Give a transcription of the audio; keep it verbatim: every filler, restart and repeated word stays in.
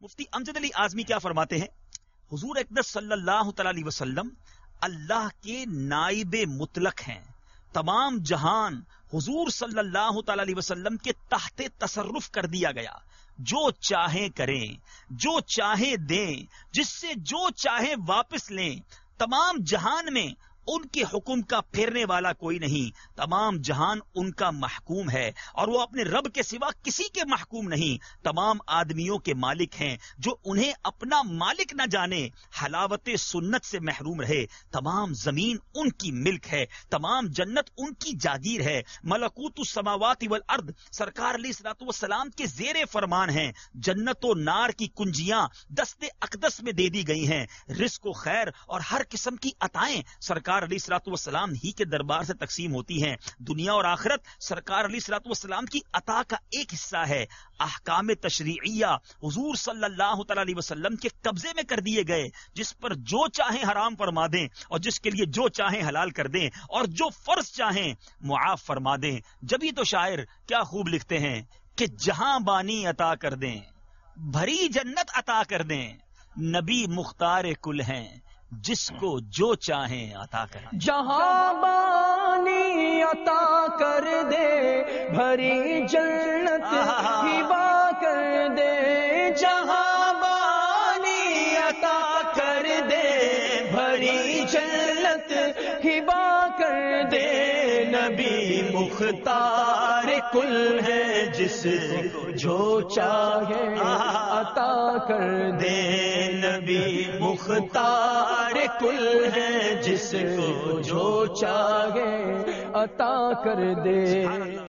مفتی امجد علی اعظمی کیا فرماتے ہیں؟ حضور اقدس صلی اللہ تعالی علیہ وسلم اللہ کے نائب مطلق ہیں. تمام جہان حضور صلی اللہ تعالی علیہ وسلم کے تحت تصرف کر دیا گیا. جو چاہیں کریں، جو چاہیں دیں، جس سے جو چاہیں واپس لیں. تمام جہان میں ان کے حکم کا پھیرنے والا کوئی نہیں. تمام جہان ان کا محکوم ہے اور وہ اپنے رب کے سوا کسی کے محکوم نہیں. تمام آدمیوں کے مالک ہیں. جو انہیں اپنا مالک نہ جانے حلاوت سنت سے محروم رہے. تمام زمین ان کی ملک ہے، تمام جنت ان کی جاگیر ہے. ملکوت السماوات والارض سرکار علیہ الصلوۃ والسلام کے زیر فرمان ہیں. جنت و نار کی کنجیاں دست اقدس میں دے دی گئی ہیں. رزق و خیر اور ہر قسم کی عطائیں سرکار علیہ الصلوۃ والسلام ہی کے دربار سے تقسیم ہوتی ہیں. دنیا اور آخرت سرکار علیہ الصلوۃ والسلام کی عطا کا ایک حصہ ہے. احکام تشریعیہ حضور صلی اللہ تعالی علیہ وسلم کے قبضے میں کر دیے گئے، جس پر جو چاہیں حرام فرما دیں اور جس کے لیے جو چاہیں حلال کر دیں اور جو فرض چاہیں معاف فرما دیں. جبھی تو شاعر کیا خوب لکھتے ہیں کہ جہاں بانی عطا کر دیں، بھری جنت عطا کر دیں. نبی مختار کل ہیں، جس کو جو چاہیں عطا کر دیں. جہاں بانی عطا کر دے، بھری جنت ہبا کر دے. جہاں بانی عطا کر دے، بھری جنت ہبا کر دے. نبی مختار کل ہے، جس کو جو چاہے عطا کر دے. نبی مختار کل ہے، جس کو جو چاہے عطا کر دے.